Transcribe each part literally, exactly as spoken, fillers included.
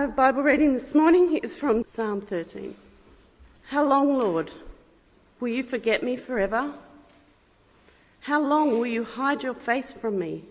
Our Bible reading this morning is from Psalm thirteen. How long, Lord, will you forget me forever? How long will you hide your face from me?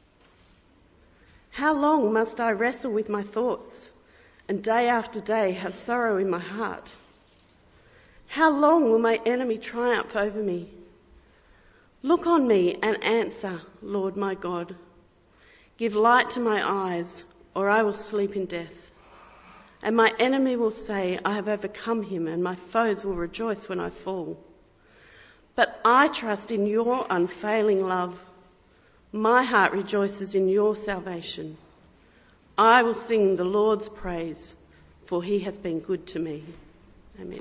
How long must I wrestle with my thoughts and day after day have sorrow in my heart? How long will my enemy triumph over me? Look on me and answer, Lord my God. Give light to my eyes, or I will sleep in death. And my enemy will say, I have overcome him, and my foes will rejoice when I fall. But I trust in your unfailing love. My heart rejoices in your salvation. I will sing the Lord's praise, for he has been good to me. Amen.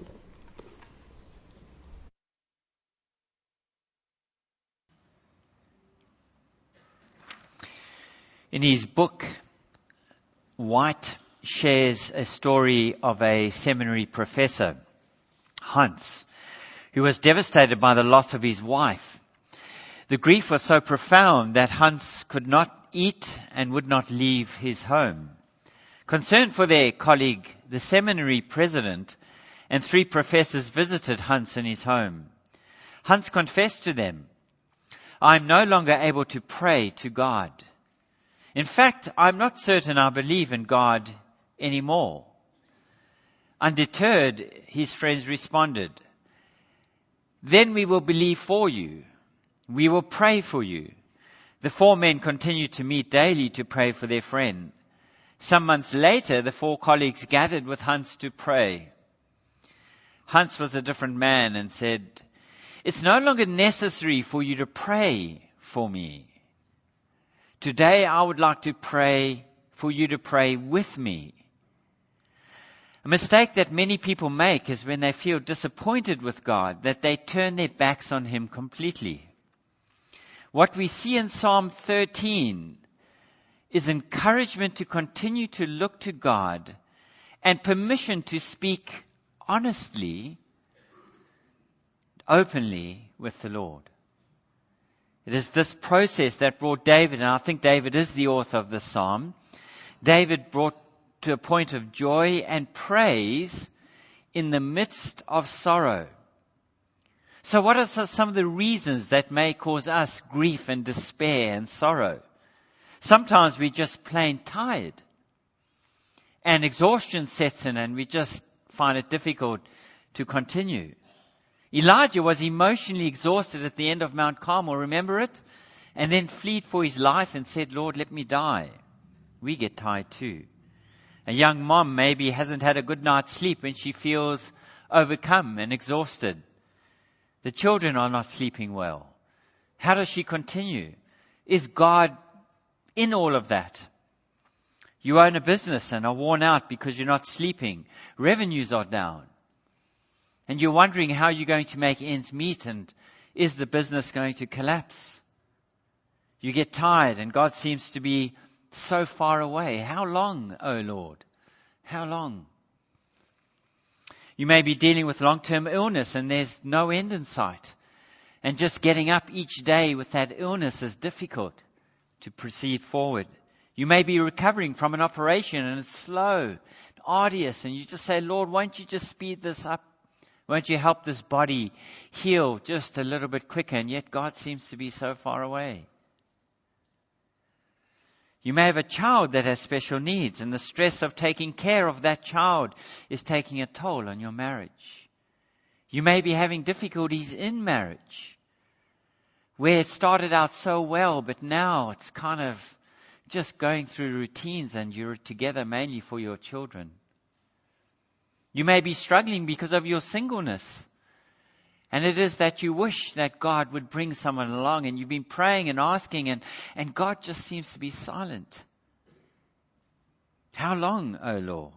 In his book, White shares a story of a seminary professor, Hans, who was devastated by the loss of his wife. The grief was so profound that Hans could not eat and would not leave his home. Concerned for their colleague, the seminary president and three professors visited Hans in his home. Hans confessed to them, I am no longer able to pray to God. In fact, I'm not certain I believe in God anymore. Undeterred, his friends responded, Then we will believe for you. We will pray for you. The four men continued to meet daily to pray for their friend. Some months later, the four colleagues gathered with Hans to pray. Hans was a different man and said, It's no longer necessary for you to pray for me. Today I would like to pray for you to pray with me. A mistake that many people make is when they feel disappointed with God, that they turn their backs on him completely. What we see in Psalm thirteen is encouragement to continue to look to God and permission to speak honestly, openly with the Lord. It is this process that brought David, and I think David is the author of the psalm, David brought to a point of joy and praise in the midst of sorrow. So what are some of the reasons that may cause us grief and despair and sorrow? Sometimes we're just plain tired, and exhaustion sets in and we just find it difficult to continue. Elijah was emotionally exhausted at the end of Mount Carmel, remember it? And then fled for his life and said, Lord, let me die. We get tired too. A young mom maybe hasn't had a good night's sleep when she feels overcome and exhausted. The children are not sleeping well. How does she continue? Is God in all of that? You own a business and are worn out because you're not sleeping. Revenues are down. And you're wondering how you're going to make ends meet, and is the business going to collapse? You get tired and God seems to be so far away. How long, O Lord? How long? You may be dealing with long-term illness and there's no end in sight. And just getting up each day with that illness is difficult to proceed forward. You may be recovering from an operation and it's slow, arduous, and you just say, Lord, won't you just speed this up? Won't you help this body heal just a little bit quicker? And yet God seems to be so far away. You may have a child that has special needs, and the stress of taking care of that child is taking a toll on your marriage. You may be having difficulties in marriage, where it started out so well, but now it's kind of just going through routines and you're together mainly for your children. You may be struggling because of your singleness. And it is that you wish that God would bring someone along, and you've been praying and asking, and, and God just seems to be silent. How long, O Lord?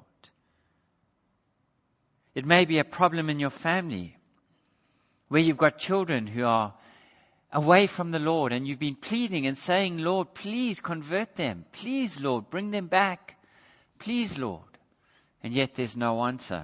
It may be a problem in your family where you've got children who are away from the Lord, and you've been pleading and saying, Lord, please convert them. Please, Lord, bring them back. Please, Lord. And yet there's no answer.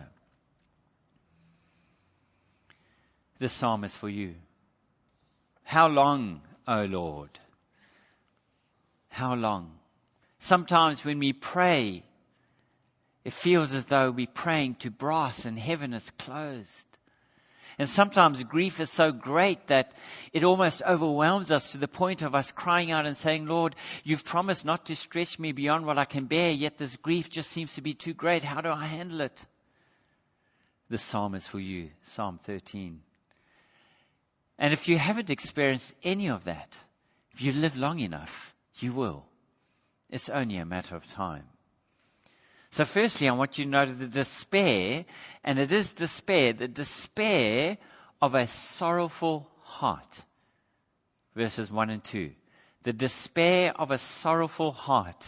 This psalm is for you. How long, O Lord? How long? Sometimes when we pray It feels as though we're praying to brass and heaven is closed. And sometimes grief is so great that it almost overwhelms us to the point of us crying out and saying, Lord, you've promised not to stretch me beyond what I can bear, yet this grief just seems to be too great. How do I handle it? This psalm is for you, Psalm thirteen. And if you haven't experienced any of that, if you live long enough, you will. It's only a matter of time. So firstly, I want you to note the despair, and it is despair, the despair of a sorrowful heart. Verses one and two. The despair of a sorrowful heart.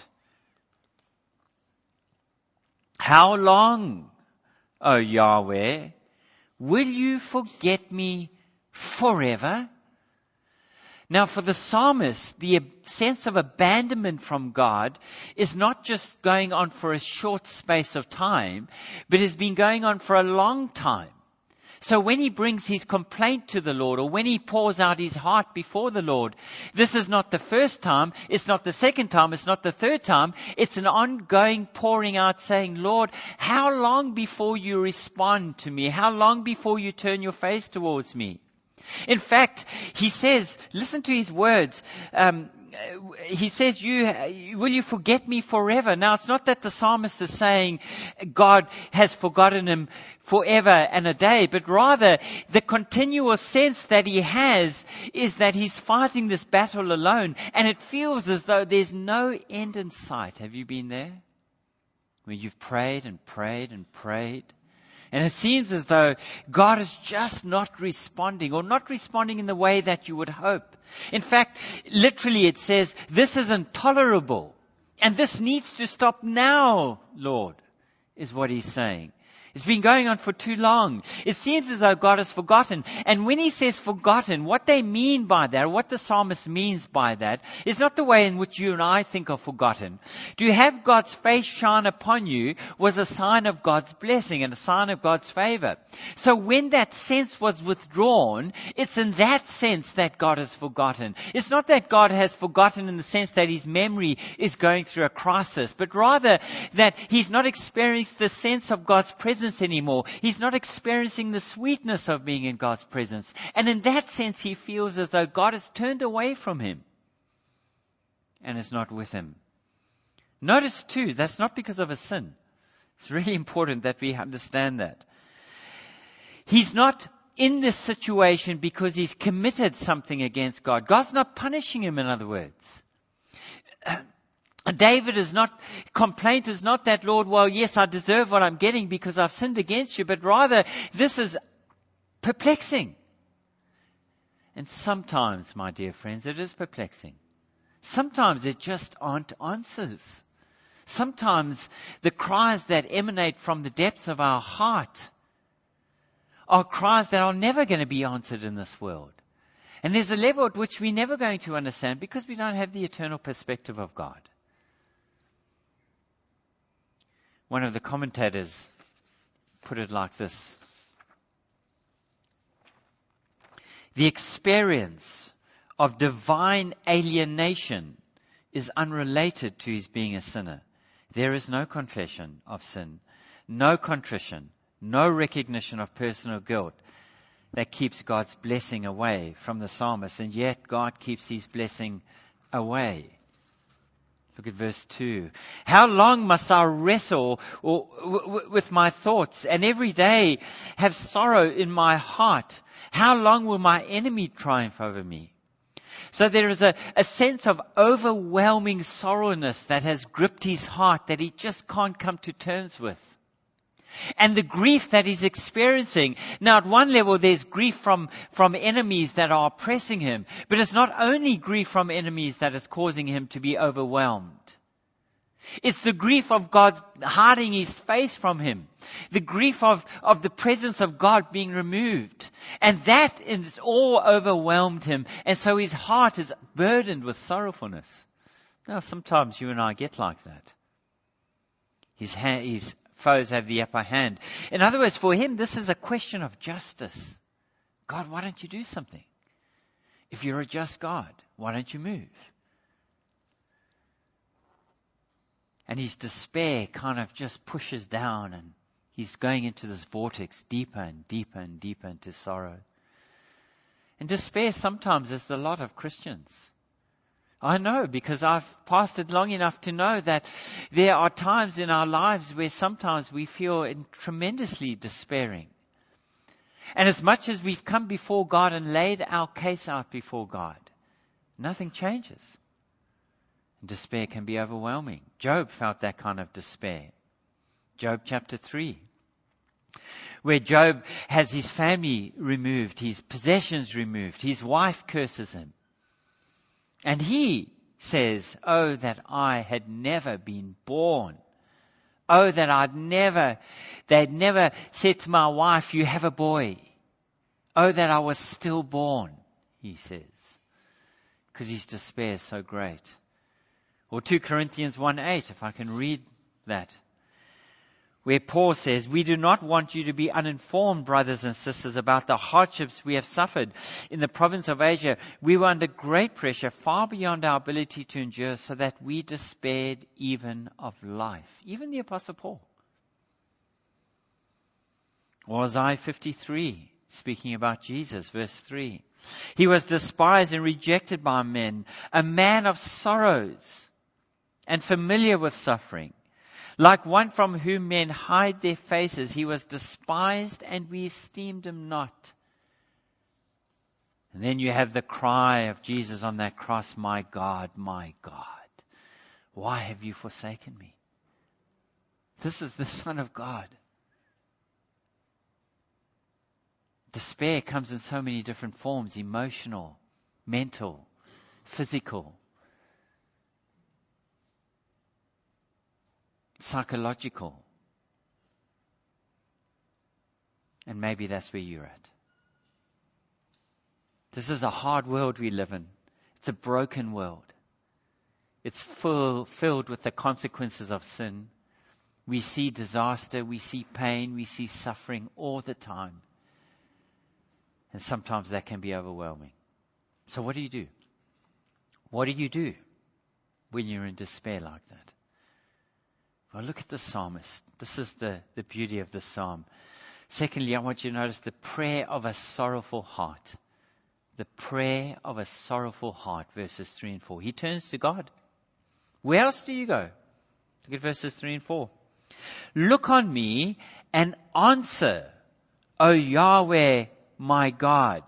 How long, O Yahweh, will you forget me forever? Now, for the psalmist, the sense of abandonment from God is not just going on for a short space of time, but has been going on for a long time. So when he brings his complaint to the Lord, or when he pours out his heart before the Lord, this is not the first time, it's not the second time, it's not the third time. It's an ongoing pouring out saying, Lord, how long before you respond to me? How long before you turn your face towards me? In fact, he says, listen to his words. Um, he says, "You will you forget me forever?" Now, it's not that the psalmist is saying God has forgotten him forever and a day, but rather the continuous sense that he has is that he's fighting this battle alone, and it feels as though there's no end in sight. Have you been there? Where you've prayed and prayed and prayed, and it seems as though God is just not responding, or not responding in the way that you would hope. In fact, literally it says, this is intolerable. And this needs to stop now, Lord, is what he's saying. It's been going on for too long. It seems as though God has forgotten. And when he says forgotten, what they mean by that, what the psalmist means by that, is not the way in which you and I think of forgotten. To have God's face shine upon you was a sign of God's blessing and a sign of God's favor. So when that sense was withdrawn, it's in that sense that God has forgotten. It's not that God has forgotten in the sense that his memory is going through a crisis, but rather that he's not experienced the sense of God's presence anymore. He's not experiencing the sweetness of being in God's presence. And in that sense, he feels as though God has turned away from him and is not with him. Notice too, that's not because of a sin. It's really important that we understand that. He's not in this situation because he's committed something against God. God's not punishing him, in other words. David is not, complaint is not that, Lord, well, yes, I deserve what I'm getting because I've sinned against you, but rather this is perplexing. And sometimes, my dear friends, it is perplexing. Sometimes it just aren't answers. Sometimes the cries that emanate from the depths of our heart are cries that are never going to be answered in this world. And there's a level at which we're never going to understand because we don't have the eternal perspective of God. One of the commentators put it like this: the experience of divine alienation is unrelated to his being a sinner. There is no confession of sin, no contrition, no recognition of personal guilt that keeps God's blessing away from the psalmist, and yet God keeps his blessing away. Look at verse two. How long must I wrestle or, w- w- with my thoughts and every day have sorrow in my heart? How long will my enemy triumph over me? So there is a, a sense of overwhelming sorrowness that has gripped his heart that he just can't come to terms with. And the grief that he's experiencing. Now, at one level, there's grief from, from enemies that are oppressing him. But it's not only grief from enemies that is causing him to be overwhelmed. It's the grief of God hiding his face from him. The grief of, of the presence of God being removed. And that is all overwhelmed him. And so his heart is burdened with sorrowfulness. Now, sometimes you and I get like that. His hand, his foes have the upper hand. In other words, for him, this is a question of justice. God, why don't you do something? If you're a just God, why don't you move? And his despair kind of just pushes down, and he's going into this vortex deeper and deeper and deeper into sorrow. And despair sometimes is the lot of Christians. I know, because I've pastored long enough to know that there are times in our lives where sometimes we feel tremendously despairing. And as much as we've come before God and laid our case out before God, nothing changes. Despair can be overwhelming. Job felt that kind of despair. Job chapter three, where Job has his family removed, his possessions removed, his wife curses him. And he says, oh, that I had never been born. Oh, that I'd never, they'd never said to my wife, you have a boy. Oh, that I was stillborn, he says, because his despair is so great. Or Second Corinthians one eight, if I can read that, where Paul says, we do not want you to be uninformed, brothers and sisters, about the hardships we have suffered. In the province of Asia, we were under great pressure, far beyond our ability to endure, so that we despaired even of life. Even the Apostle Paul. Or Isaiah fifty-three, speaking about Jesus, verse three. He was despised and rejected by men, a man of sorrows and familiar with suffering. Like one from whom men hide their faces, he was despised and we esteemed him not. And then you have the cry of Jesus on that cross, my God, my God, why have you forsaken me? This is the Son of God. Despair comes in so many different forms, emotional, mental, physical, psychological. And maybe that's where you're at. This is a hard world we live in. It's a broken world. It's full, filled with the consequences of sin. We see disaster, we see pain, we see suffering all the time. And sometimes that can be overwhelming. So what do you do? What do you do when you're in despair like that? Well, look at the psalmist. This is the, the beauty of the psalm. Secondly, I want you to notice the prayer of a sorrowful heart. The prayer of a sorrowful heart, verses three and four. He turns to God. Where else do you go? Look at verses three and four. Look on me and answer, O Yahweh, my God.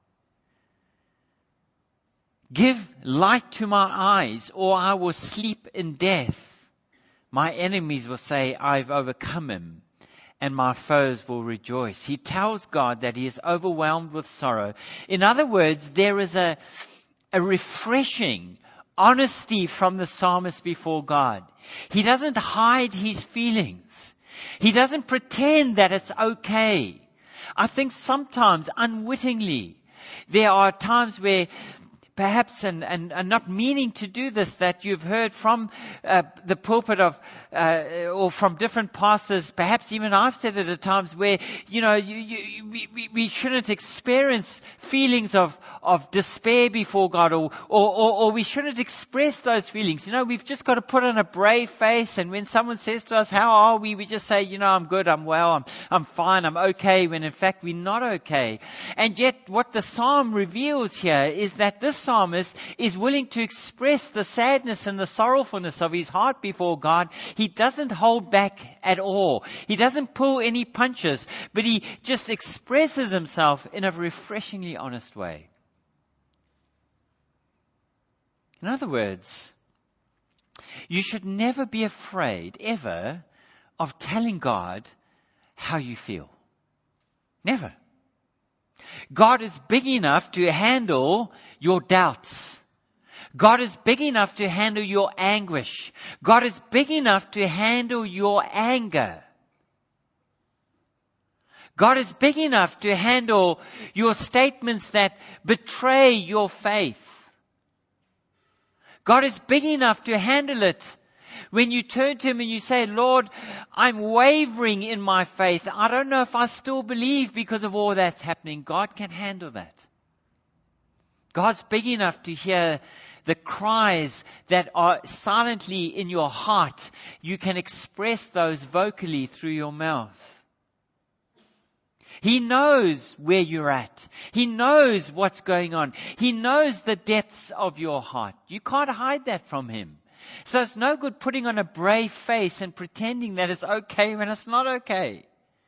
Give light to my eyes, or I will sleep in death. My enemies will say, I've overcome him, and my foes will rejoice. He tells God that he is overwhelmed with sorrow. In other words, there is a, a refreshing honesty from the psalmist before God. He doesn't hide his feelings. He doesn't pretend that it's okay. I think sometimes, unwittingly, there are times where perhaps, and, and, and not meaning to do this, that you've heard from uh, the pulpit of, uh, or from different pastors, perhaps even I've said it at times, where, you know, you, you, we, we shouldn't experience feelings of, of despair before God, or, or, or, or we shouldn't express those feelings. You know, we've just got to put on a brave face, and when someone says to us, how are we? We just say, you know, I'm good, I'm well, I'm, I'm fine, I'm okay, when in fact we're not okay. And yet what the psalm reveals here is that this psalmist is willing to express the sadness and the sorrowfulness of his heart before God. He doesn't hold back at all. He doesn't pull any punches, but he just expresses himself in a refreshingly honest way. In other words, you should never be afraid, ever, of telling God how you feel. Never. God is big enough to handle your doubts. God is big enough to handle your anguish. God is big enough to handle your anger. God is big enough to handle your statements that betray your faith. God is big enough to handle it when you turn to him and you say, Lord, I'm wavering in my faith. I don't know if I still believe because of all that's happening. God can handle that. God's big enough to hear the cries that are silently in your heart, you can express those vocally through your mouth. He knows where you're at. He knows what's going on. He knows the depths of your heart. You can't hide that from Him. So it's no good putting on a brave face and pretending that it's okay when it's not okay.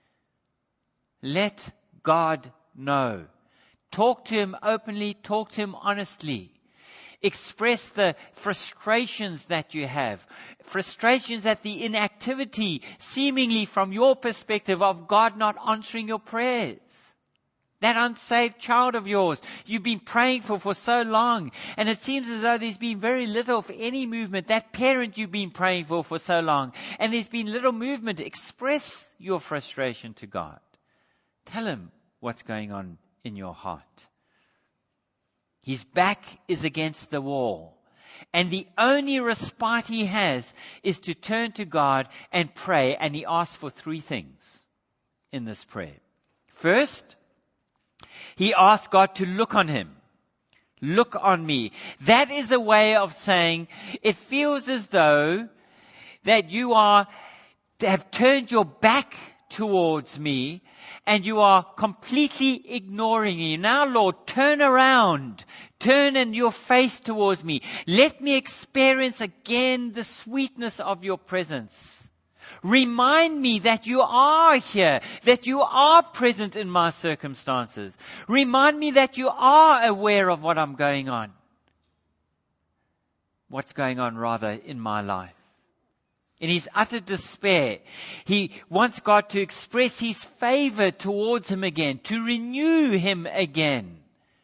Let God know. Talk to Him openly. Talk to Him honestly. Express the frustrations that you have. Frustrations at the inactivity, seemingly from your perspective, of God not answering your prayers. That unsaved child of yours you've been praying for for so long, and it seems as though there's been very little, if any, movement. That parent you've been praying for for so long, and there's been little movement. Express your frustration to God. Tell Him what's going on in your heart. His back is against the wall. And the only respite he has is to turn to God and pray. And he asks for three things in this prayer. First, he asks God to look on him. Look on me. That is a way of saying, it feels as though that you are, have turned your back towards me, and you are completely ignoring me. Now, Lord, turn around. Turn in your face towards me. Let me experience again the sweetness of your presence. Remind me that you are here, that you are present in my circumstances. Remind me that you are aware of what I'm going on. What's going on, rather, in my life. In his utter despair, he wants God to express His favor towards him again, to renew him again.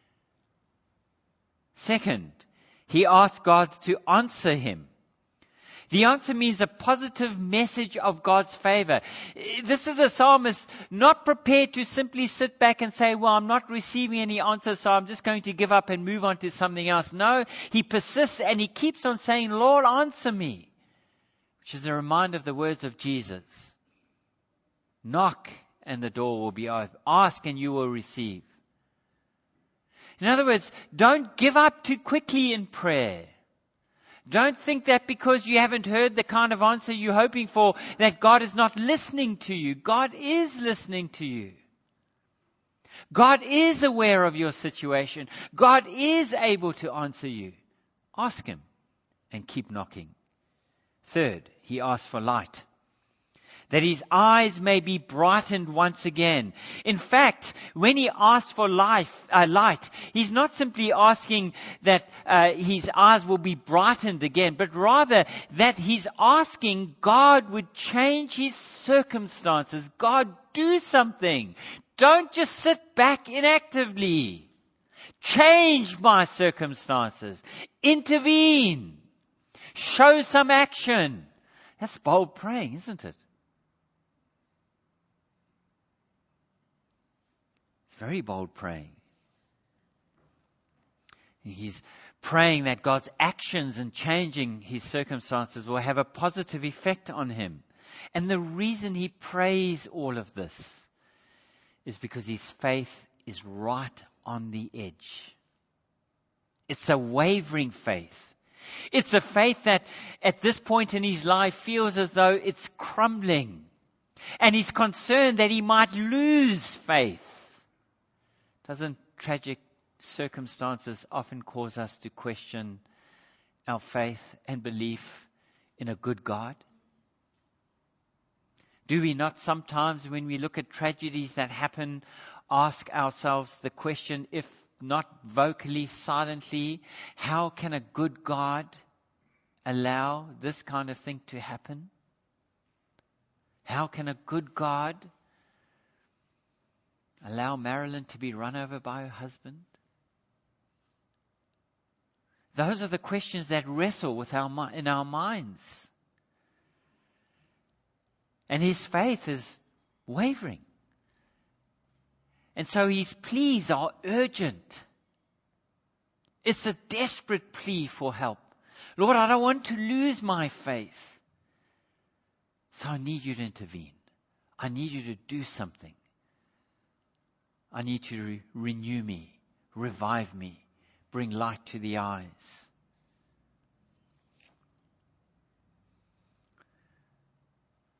Second, he asks God to answer him. The answer means a positive message of God's favor. This is a psalmist not prepared to simply sit back and say, well, I'm not receiving any answers, so I'm just going to give up and move on to something else. No, he persists and he keeps on saying, Lord, answer me. Which is a reminder of the words of Jesus. Knock and the door will be open. Ask and you will receive. In other words, don't give up too quickly in prayer. Don't think that because you haven't heard the kind of answer you're hoping for, that God is not listening to you. God is listening to you. God is aware of your situation. God is able to answer you. Ask Him and keep knocking. Third, he asks for light, that his eyes may be brightened once again. In fact, when he asks for life, uh, light, he's not simply asking that uh, his eyes will be brightened again, but rather that he's asking God would change his circumstances. God, do something. Don't just sit back inactively. Change my circumstances. Intervene. Show some action. That's bold praying, isn't it? It's very bold praying. He's praying that God's actions in changing his circumstances will have a positive effect on him. And the reason he prays all of this is because his faith is right on the edge. It's a wavering faith. It's a faith that at this point in his life feels as though it's crumbling. And he's concerned that he might lose faith. Doesn't tragic circumstances often cause us to question our faith and belief in a good God? Do we not sometimes, when we look at tragedies that happen, ask ourselves the question, if not vocally, silently, how can a good God allow this kind of thing to happen? How can a good God allow Marilyn to be run over by her husband? Those are the questions that wrestle with our in our minds. And his faith is wavering. And so his pleas are urgent. It's a desperate plea for help. Lord, I don't want to lose my faith. So I need you to intervene. I need you to do something. I need you to re- renew me, revive me, bring light to the eyes.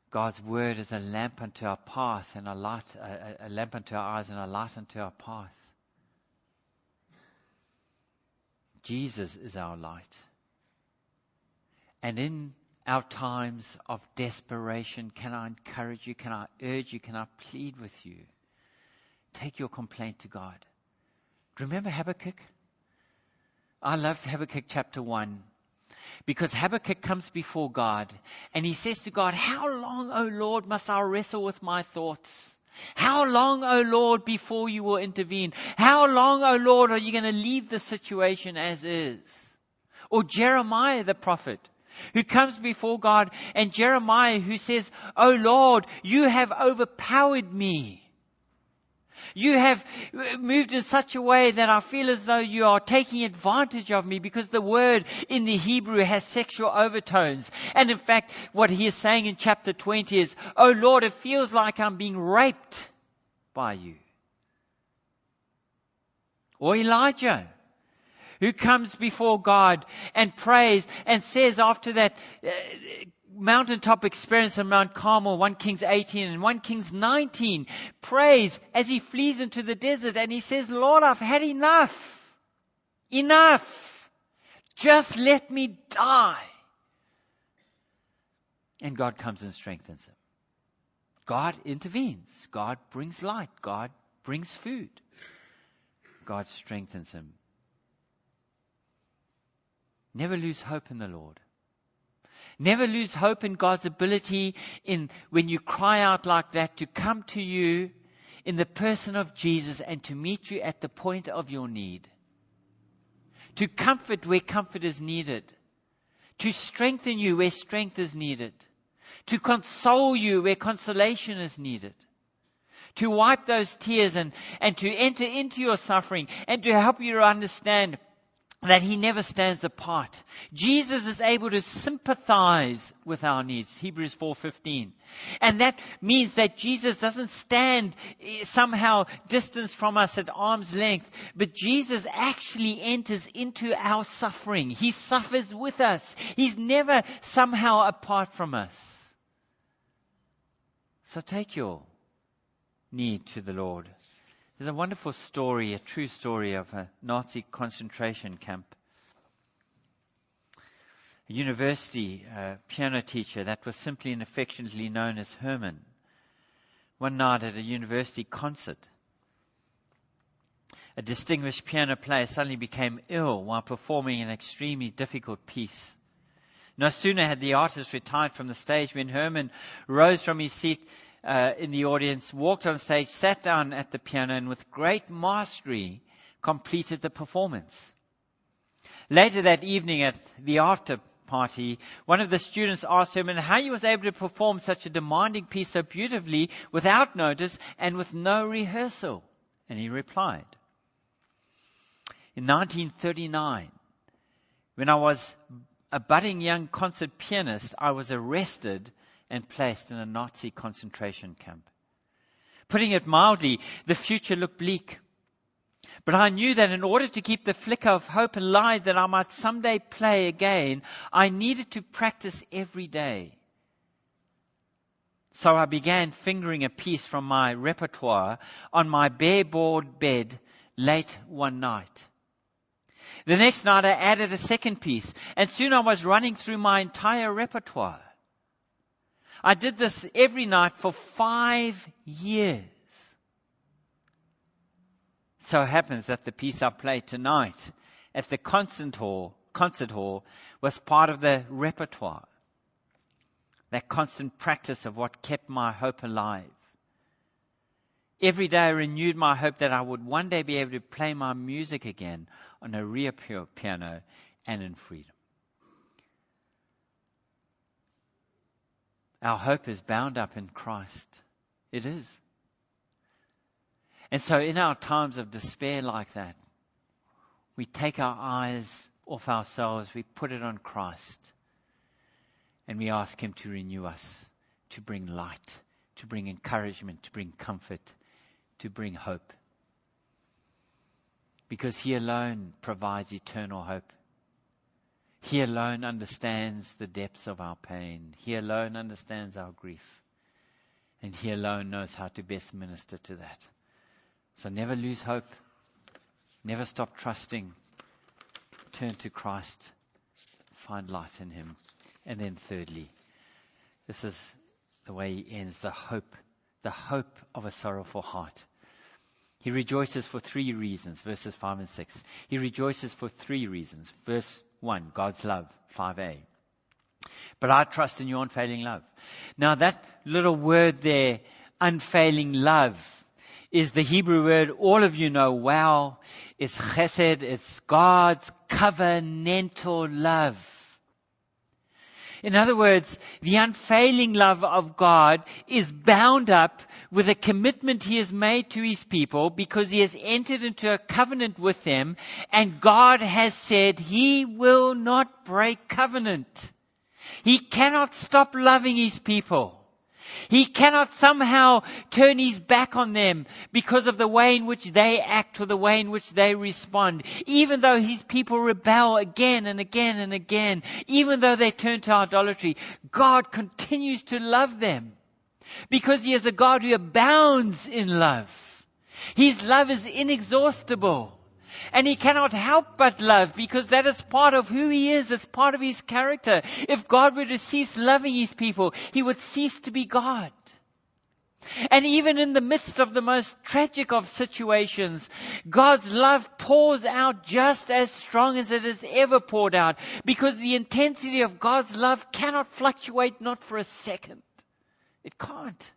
God's word is a lamp unto our path and a light, a, a lamp unto our eyes and a light unto our path. Jesus is our light. And in our times of desperation, can I encourage you, can I urge you, can I plead with you? Take your complaint to God. Remember Habakkuk? I love Habakkuk chapter one. Because Habakkuk comes before God and he says to God, how long, O Lord, must I wrestle with my thoughts? How long, O Lord, before you will intervene? How long, O Lord, are you going to leave the situation as is? Or Jeremiah the prophet, who comes before God, and Jeremiah who says, O Lord, you have overpowered me. You have moved in such a way that I feel as though you are taking advantage of me, because the word in the Hebrew has sexual overtones. And in fact, what he is saying in chapter twenty is, oh Lord, it feels like I'm being raped by you. Or Elijah, who comes before God and prays and says after that uh, mountaintop experience on Mount Carmel, First Kings eighteen and First Kings nineteen, prays as he flees into the desert and he says, Lord, I've had enough. Enough. Just let me die. And God comes and strengthens him. God intervenes. God brings light. God brings food. God strengthens him. Never lose hope in the Lord. Never lose hope in God's ability in when you cry out like that to come to you in the person of Jesus and to meet you at the point of your need. To comfort where comfort is needed. To strengthen you where strength is needed. To console you where consolation is needed. To wipe those tears and, and to enter into your suffering and to help you to understand that he never stands apart. Jesus is able to sympathize with our needs. Hebrews four fifteen. And that means that Jesus doesn't stand somehow distance from us at arm's length, but Jesus actually enters into our suffering. He suffers with us. He's never somehow apart from us. So take your need to the Lord. There's a wonderful story, a true story of a Nazi concentration camp. A university uh, piano teacher that was simply and affectionately known as Herman. One night at a university concert, a distinguished piano player suddenly became ill while performing an extremely difficult piece. No sooner had the artist retired from the stage when Herman rose from his seat Uh, in the audience, walked on stage, sat down at the piano, and with great mastery completed the performance. Later that evening at the after party, one of the students asked him how he was able to perform such a demanding piece so beautifully without notice and with no rehearsal. And he replied, in nineteen thirty-nine, when I was a budding young concert pianist, I was arrested and placed in a Nazi concentration camp. Putting it mildly, the future looked bleak. But I knew that in order to keep the flicker of hope alive that I might someday play again, I needed to practice every day. So I began fingering a piece from my repertoire on my bare board bed late one night. The next night I added a second piece, and soon I was running through my entire repertoire. I did this every night for five years. So it happens that the piece I play tonight at the concert hall, concert hall was part of the repertoire. That constant practice of what kept my hope alive. Every day I renewed my hope that I would one day be able to play my music again on a real piano and in freedom. Our hope is bound up in Christ. It is. And so in our times of despair like that, we take our eyes off ourselves, we put it on Christ, and we ask him to renew us, to bring light, to bring encouragement, to bring comfort, to bring hope. Because he alone provides eternal hope. He alone understands the depths of our pain. He alone understands our grief. And He alone knows how to best minister to that. So never lose hope. Never stop trusting. Turn to Christ. Find light in Him. And then thirdly, this is the way He ends, the hope. The hope of a sorrowful heart. He rejoices for three reasons, verses five and six. He rejoices for three reasons. Verse one, God's love, five a. But I trust in your unfailing love. Now that little word there, unfailing love, is the Hebrew word all of you know well. It's chesed, it's God's covenantal love. In other words, the unfailing love of God is bound up with a commitment He has made to His people because He has entered into a covenant with them, and God has said He will not break covenant. He cannot stop loving His people. He cannot somehow turn His back on them because of the way in which they act or the way in which they respond. Even though His people rebel again and again and again, even though they turn to idolatry, God continues to love them because He is a God who abounds in love. His love is inexhaustible. And He cannot help but love because that is part of who He is. It's part of His character. If God were to cease loving His people, He would cease to be God. And even in the midst of the most tragic of situations, God's love pours out just as strong as it has ever poured out, because the intensity of God's love cannot fluctuate, not for a second. It can't.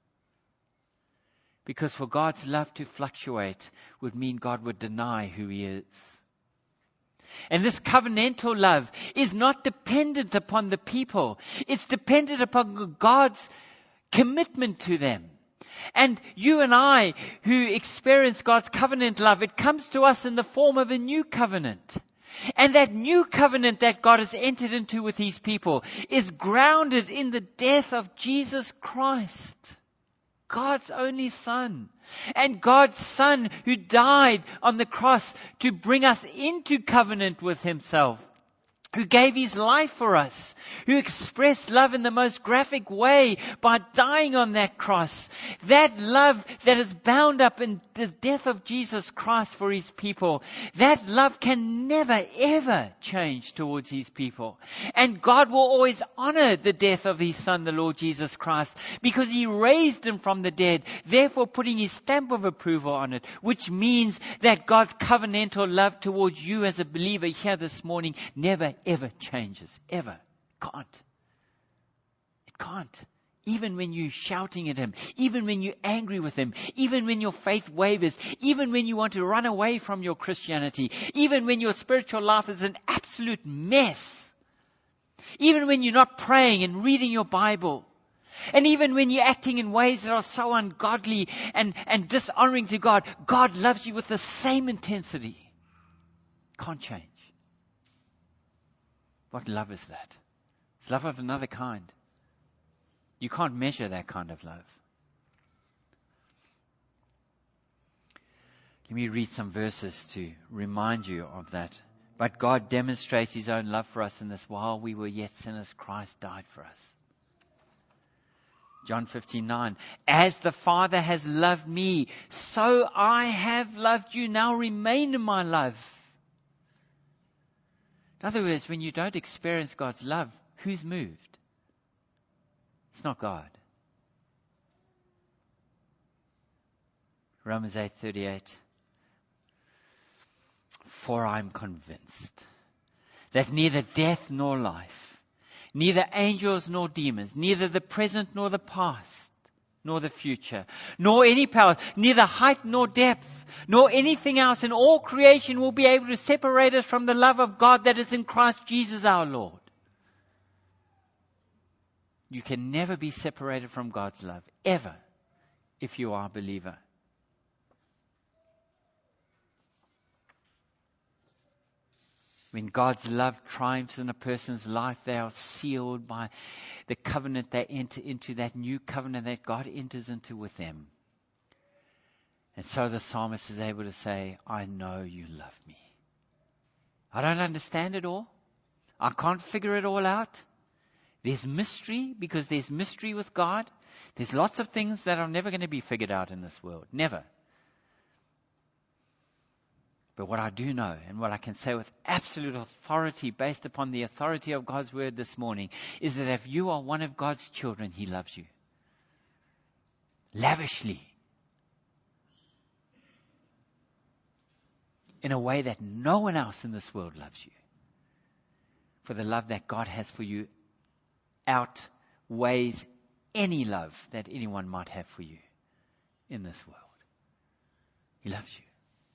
Because for God's love to fluctuate would mean God would deny who He is. And this covenantal love is not dependent upon the people. It's dependent upon God's commitment to them. And you and I who experience God's covenant love, it comes to us in the form of a new covenant. And that new covenant that God has entered into with His people is grounded in the death of Jesus Christ, God's only Son. And God's Son who died on the cross to bring us into covenant with Himself, who gave His life for us, who expressed love in the most graphic way by dying on that cross. That love that is bound up in the death of Jesus Christ for His people, that love can never ever change towards His people. And God will always honor the death of His Son, the Lord Jesus Christ, because He raised Him from the dead, therefore putting His stamp of approval on it, which means that God's covenantal love towards you as a believer here this morning never ever changes, ever. Can't. It can't. Even when you're shouting at Him, even when you're angry with Him, even when your faith wavers, even when you want to run away from your Christianity, even when your spiritual life is an absolute mess, even when you're not praying and reading your Bible, and even when you're acting in ways that are so ungodly and, and dishonoring to God, God loves you with the same intensity. Can't change. What love is that? It's love of another kind. You can't measure that kind of love. Let me read some verses to remind you of that. But God demonstrates His own love for us in this: while we were yet sinners, Christ died for us. John fifteen nine. As the Father has loved me, so I have loved you. Now remain in my love. In other words, when you don't experience God's love, who's moved? It's not God. Romans eight thirty-eight. For I am convinced that neither death nor life, neither angels nor demons, neither the present nor the past, nor the future, nor any power, neither height nor depth, nor anything else in all creation will be able to separate us from the love of God that is in Christ Jesus our Lord. You can never be separated from God's love, ever, if you are a believer. When God's love triumphs in a person's life, they are sealed by the covenant they enter into, that new covenant that God enters into with them. And so the psalmist is able to say, I know you love me. I don't understand it all. I can't figure it all out. There's mystery, because there's mystery with God. There's lots of things that are never going to be figured out in this world. Never. But what I do know, and what I can say with absolute authority, based upon the authority of God's word this morning, is that if you are one of God's children, He loves you. Lavishly. In a way that no one else in this world loves you. For the love that God has for you outweighs any love that anyone might have for you in this world. He loves you.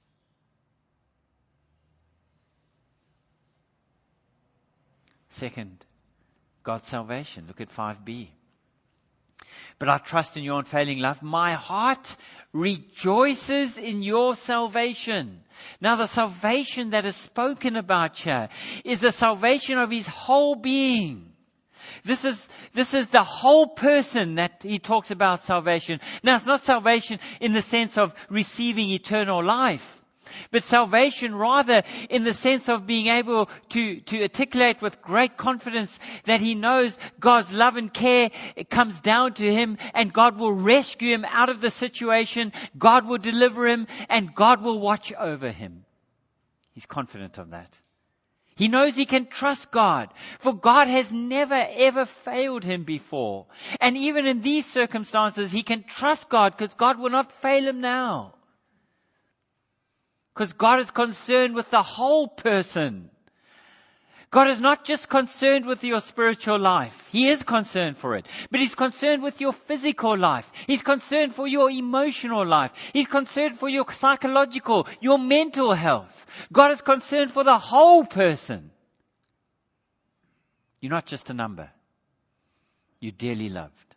Second, God's salvation. Look at five b. But I trust in your unfailing love. My heart rejoices in your salvation. Now the salvation that is spoken about here is the salvation of his whole being. This is, this is the whole person that he talks about salvation. Now it's not salvation in the sense of receiving eternal life, but salvation rather in the sense of being able to, to articulate with great confidence that he knows God's love and care comes down to him, and God will rescue him out of the situation. God will deliver him, and God will watch over him. He's confident of that. He knows he can trust God, for God has never ever failed him before. And even in these circumstances, he can trust God because God will not fail him now. Because God is concerned with the whole person. God is not just concerned with your spiritual life. He is concerned for it. But He's concerned with your physical life. He's concerned for your emotional life. He's concerned for your psychological, your mental health. God is concerned for the whole person. You're not just a number. You're dearly loved.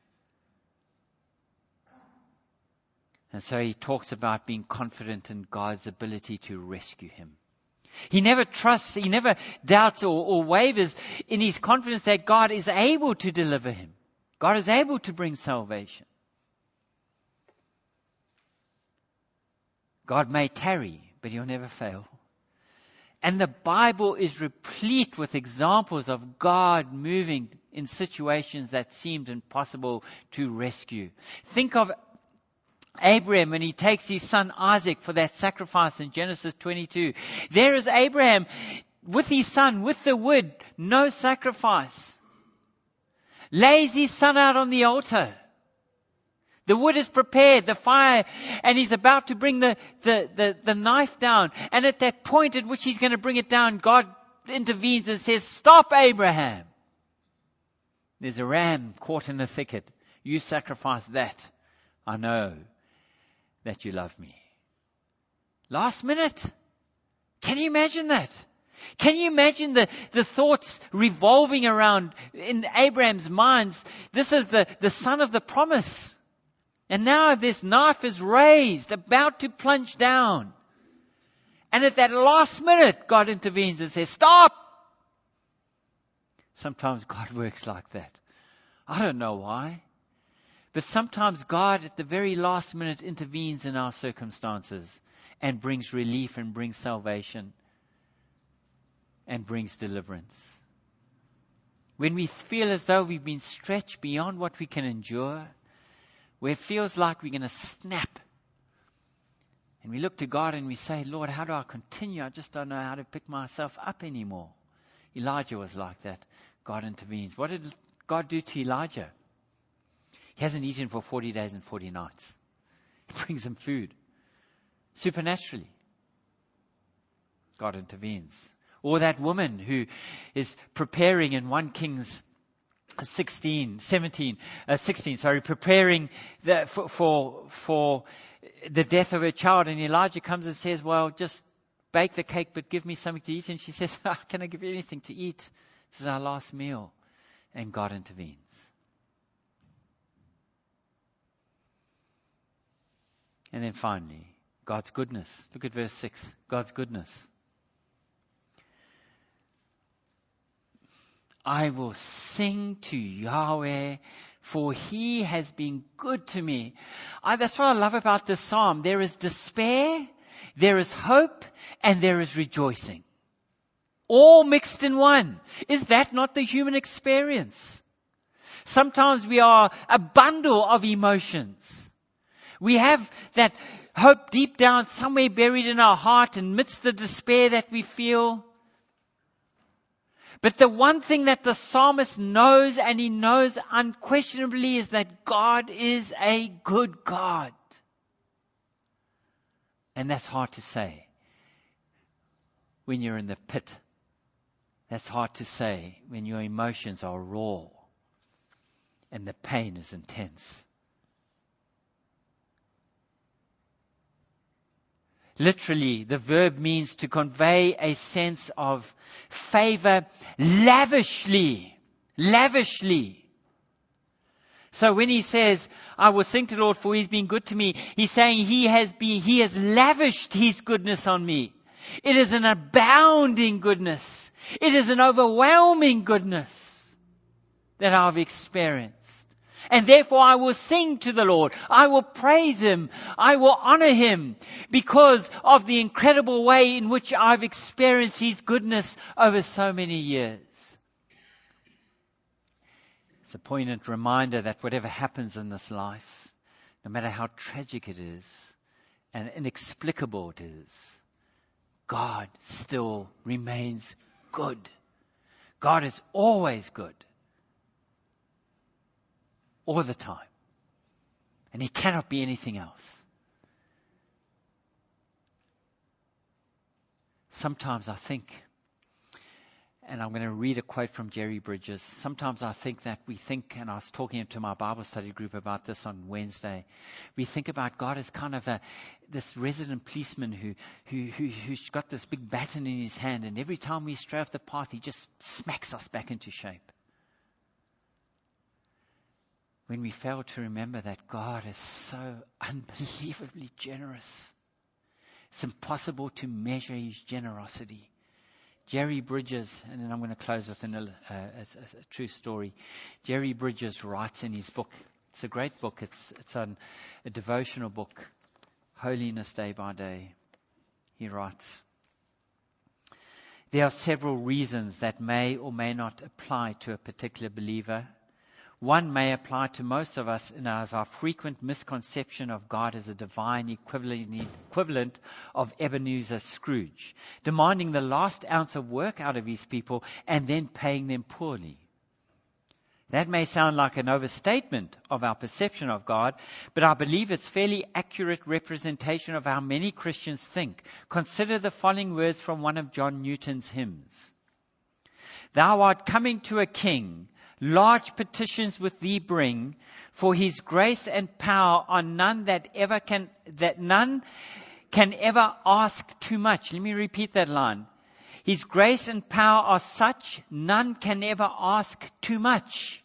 And so he talks about being confident in God's ability to rescue him. He never trusts, he never doubts or, or wavers in his confidence that God is able to deliver him. God is able to bring salvation. God may tarry, but He'll never fail. And the Bible is replete with examples of God moving in situations that seemed impossible to rescue. Think of Abraham, when he takes his son Isaac for that sacrifice in Genesis twenty-two. There is Abraham with his son, with the wood, no sacrifice. Lays his son out on the altar. The wood is prepared, the fire, and he's about to bring the, the, the, the knife down. And at that point at which he's going to bring it down, God intervenes and says, "Stop, Abraham. There's a ram caught in the thicket. You sacrifice that. I know that you love me." Last minute. Can you imagine that? Can you imagine the, the thoughts revolving around in Abraham's minds? This is the, the son of the promise. And now this knife is raised, about to plunge down. And at that last minute, God intervenes and says, "Stop!" Sometimes God works like that. I don't know why. But sometimes God at the very last minute intervenes in our circumstances and brings relief and brings salvation and brings deliverance. When we feel as though we've been stretched beyond what we can endure, where it feels like we're going to snap, and we look to God and we say, "Lord, how do I continue? I just don't know how to pick myself up anymore." Elijah was like that. God intervenes. What did God do to Elijah? He hasn't eaten for forty days and forty nights. He brings him food. Supernaturally. God intervenes. Or that woman who is preparing in First Kings sixteen, seventeen, uh, sixteen, sorry, preparing the, for, for, for the death of her child. And Elijah comes and says, "Well, just bake the cake, but give me something to eat." And she says, "How can I give you anything to eat? This is our last meal." And God intervenes. And then finally, God's goodness. Look at verse six. God's goodness. "I will sing to Yahweh, for He has been good to me." I, that's what I love about this psalm. There is despair, there is hope, and there is rejoicing. all mixed in one. Is that not the human experience? Sometimes we are a bundle of emotions. We have that hope deep down somewhere buried in our heart amidst the despair that we feel. But the one thing that the psalmist knows, and he knows unquestionably, is that God is a good God. And that's hard to say when you're in the pit. That's hard to say when your emotions are raw and the pain is intense. Literally, the verb means to convey a sense of favor lavishly. Lavishly. So when he says, I will sing to the Lord for he's been good to me, he's saying he has been, he has lavished his goodness on me. It is an abounding goodness. It is an overwhelming goodness that I've experienced. And therefore I will sing to the Lord. I will praise Him. I will honor Him because of the incredible way in which I've experienced His goodness over so many years. It's a poignant reminder that whatever happens in this life, no matter how tragic it is and inexplicable it is, God still remains good. God is always good. All the time. And He cannot be anything else. Sometimes I think, and I'm going to read a quote from Jerry Bridges. Sometimes I think that we think, and I was talking to my Bible study group about this on Wednesday, we think about God as kind of a this resident policeman who, who, who, who's got this big baton in his hand, and every time we stray off the path, He just smacks us back into shape. When we fail to remember that God is so unbelievably generous. It's impossible to measure His generosity. Jerry Bridges, and then I'm going to close with an, uh, a, a, a true story. Jerry Bridges writes in his book, it's a great book, it's, it's an, a devotional book, Holiness Day by Day. He writes, there are several reasons that may or may not apply to a particular believer. One may apply to most of us in as our frequent misconception of God as a divine equivalent, equivalent of Ebenezer Scrooge, demanding the last ounce of work out of His people and then paying them poorly. That may sound like an overstatement of our perception of God, but I believe it's fairly accurate representation of how many Christians think. Consider the following words from one of John Newton's hymns. Thou art coming to a king, large petitions with thee bring, for His grace and power are none that ever can, that none can ever ask too much. Let me repeat that line. His grace and power are such, none can ever ask too much.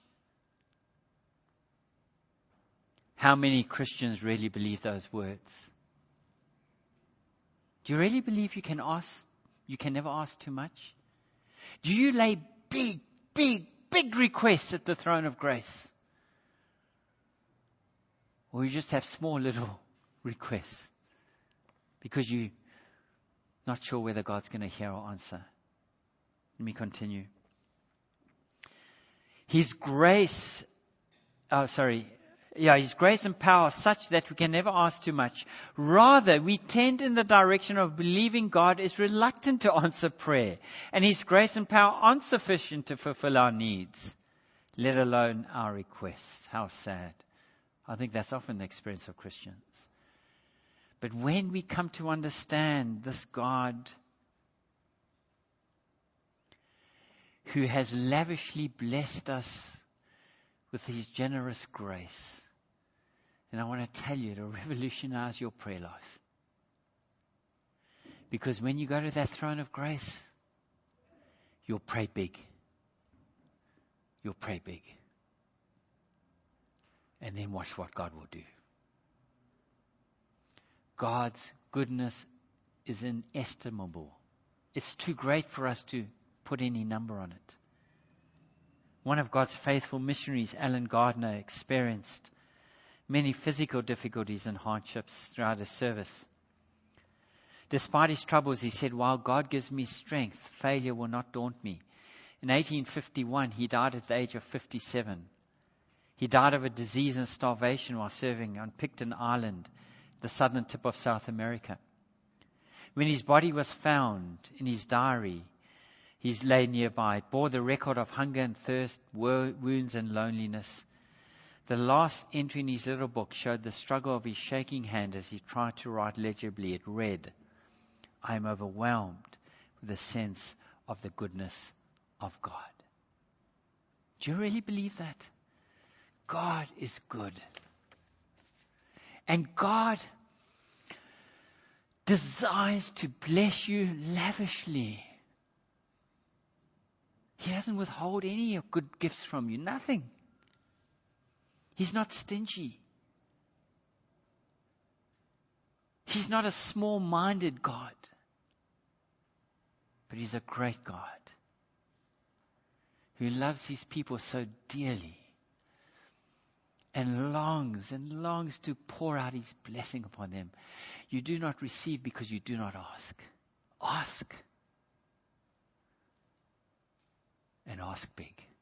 How many Christians really believe those words? Do you really believe you can ask, you can never ask too much? Do you lay big, big, big requests at the throne of grace? Or you just have small little requests because you're not sure whether God's going to hear or answer. Let me continue. His grace, oh sorry, yeah, His grace and power are such that we can never ask too much. Rather, we tend in the direction of believing God is reluctant to answer prayer, and His grace and power aren't sufficient to fulfill our needs, let alone our requests. How sad. I think that's often the experience of Christians. But when we come to understand this God who has lavishly blessed us with His generous grace, and I want to tell you, it'll revolutionize your prayer life. Because when you go to that throne of grace, you'll pray big. You'll pray big. And then watch what God will do. God's goodness is inestimable. It's too great for us to put any number on it. One of God's faithful missionaries, Alan Gardner, experienced many physical difficulties and hardships throughout his service. Despite his troubles, he said, while God gives me strength, failure will not daunt me. In eighteen fifty-one, he died at the age of fifty-seven. He died of a disease and starvation while serving on Picton Island, the southern tip of South America. When his body was found in his diary, he lay nearby. It bore the record of hunger and thirst, wounds and loneliness. The last entry in his little book showed the struggle of his shaking hand as he tried to write legibly. It read, I am overwhelmed with a sense of the goodness of God. Do you really believe that? God is good. And God desires to bless you lavishly. He doesn't withhold any of good gifts from you. Nothing. He's not stingy. He's not a small-minded God. But He's a great God who loves His people so dearly and longs and longs to pour out His blessing upon them. You do not receive because you do not ask. Ask. And ask big.